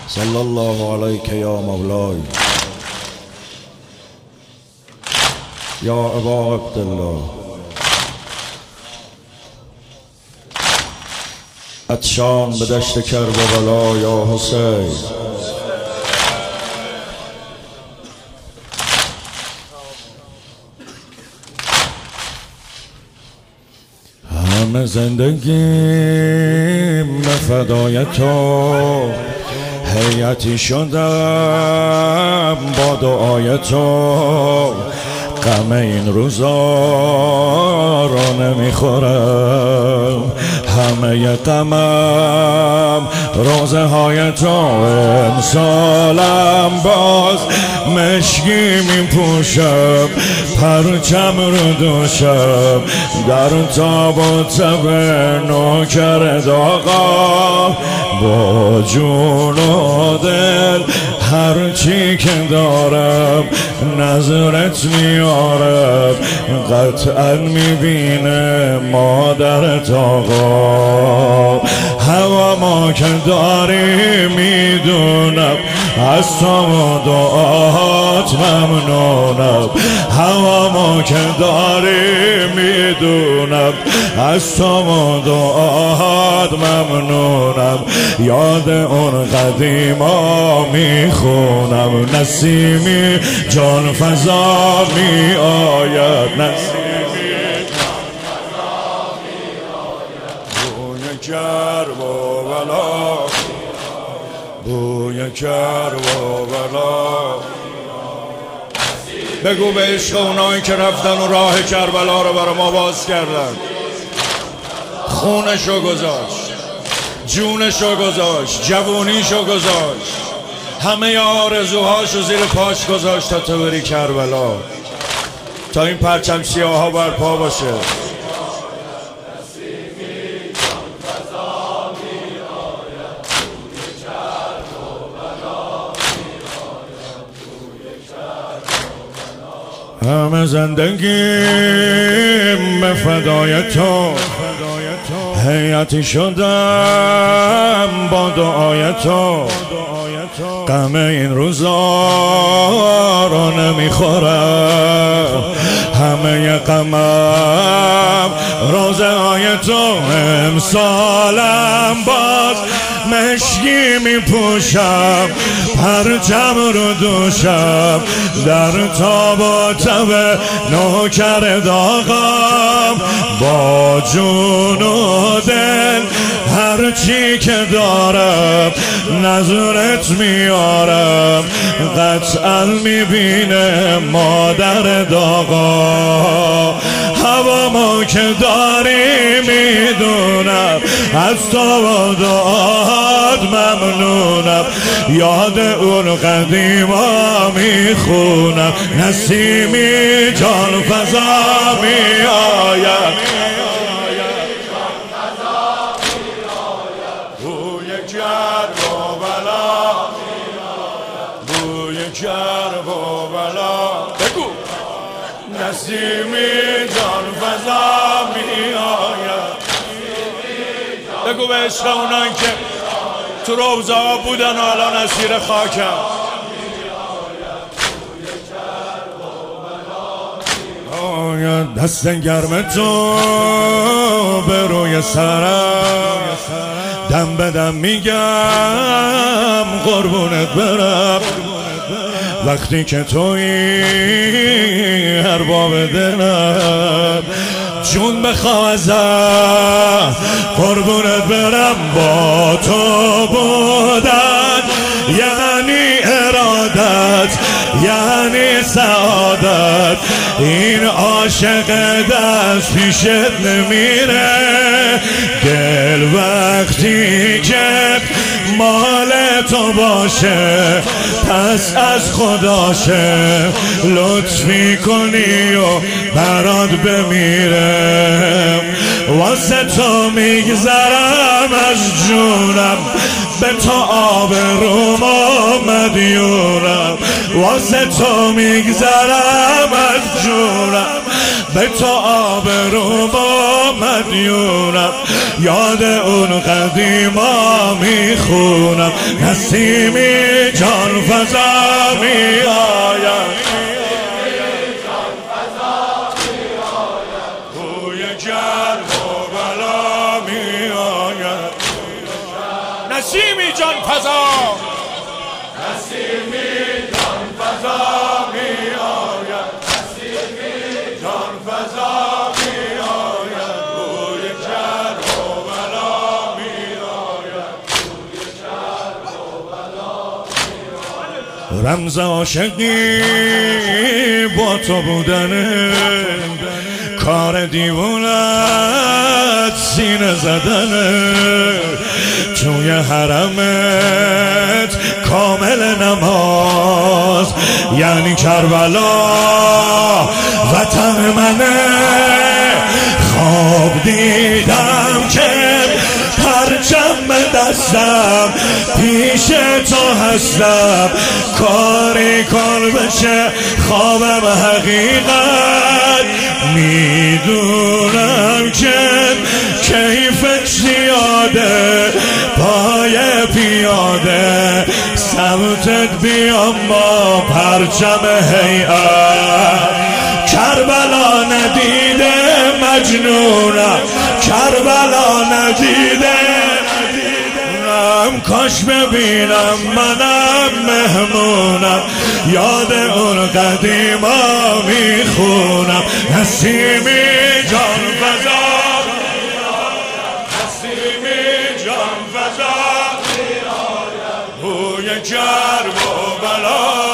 صلی الله علیک یا مولای یا ابا عبدالله. عطشان به دشت کربلا یا حسین. همه زندگیم به فدای تو، حیاتی شدم با دعای تو. غم این روزا را نمیخورم، همه غمم روزه های تو. امسالم باز مشکی میپوشم، پرچم رو دوشم، در تاب و تب نوکر داغا. با جون و دل هرچی که دارم نظرت میارم، قطعا میبینه مادرت آقا. هوا ما که داری میدونم، از تو و دعات ممنونم. هوا ما که داری میدونم، از تو و دعات ممنونم. یاد اون قدیما میخونم، نسیمی جان فضا می آید، نسیمی جان فضا می آید. بوی کرب و بلا، بوی کرب و بلا. بگو به عشق اونایی که رفتن و راه کربلا رو برای ما باز کردن. خونشو گذاشت، جونشو گذاشت، جوونیشو گذاشت، همه آرزوهاشو زیر پاش گذاشت تا تو بری کربلا، تا این پرچم سیاه ها برپا باشه. همه زندگیم به فدای تو، حیاتی شدم با دعای تو. غم این روزا رو نمیخورم، همه غمم روزه های تو. امسالم باز مشکی میپوشم، پرچم رو دوشم، در تاب و تب نوکر داغم. با جون و دل هرچی که دارم نظرت میارم، قطعا میبینه مادر داغا. هوا ما که داری میدونم، از تو و دعات ممنونم. یاد اون قدیما میخونم، نسیمی جان فضا می آید. بوی کرب و بلا، بوی کرب و بلا. بگو نسیمی جان فضا می آید. بگو به عشق اونان که تو روزه ها بودن و الان اسیر خاکم. آید دست گرم تو به روی سرم، دم به دم میگم قربونت برم. وقتی که تویی ارباب دلم، جون بخواه ازم قربونت برم. با تو بودن یعنی ارادت، یعنی سعادت. این عاشق دست پیشت نمیره، دل وقتی که مال تو باشه پس از خداشه. لطفی کنی و برات بمیرم، واسه تو میگذرم از جونم، به تو آبروم و مدیونم. واسه تو میگذرم از جونم، به تو آبروم و مدیونم، یاد اون قدیما میخونم. نسیمی جان فزا میآید، بوی گرم و بلا میآید. نسیمی جان فزا، نسیمی جان فزا میآید، نسیمی جان فزا میآید. بوی گرم و بلا میآید، بوی گرم و بلا میآید. رمز عاشقی با تو بودنه، کار دیوونت سینه زدنه. توی حرمت کامل نماز، یعنی کربلا وطن منه. خواب دیدم که پرچم به دستم، پیش تو هستم. کاری کن بشه خوابم حقیقت. میدونم که کیفت زیاده، پای پیاده سمتت بیام با پرچم هیئت. کربلا ندیده مجنونم، کربلا ندیده. کاش ببینم منم مهمونم، یاد اون قدیما میخونم. نسیمی جان فزا، نسیمی جان فزا، بوی گرم و بلا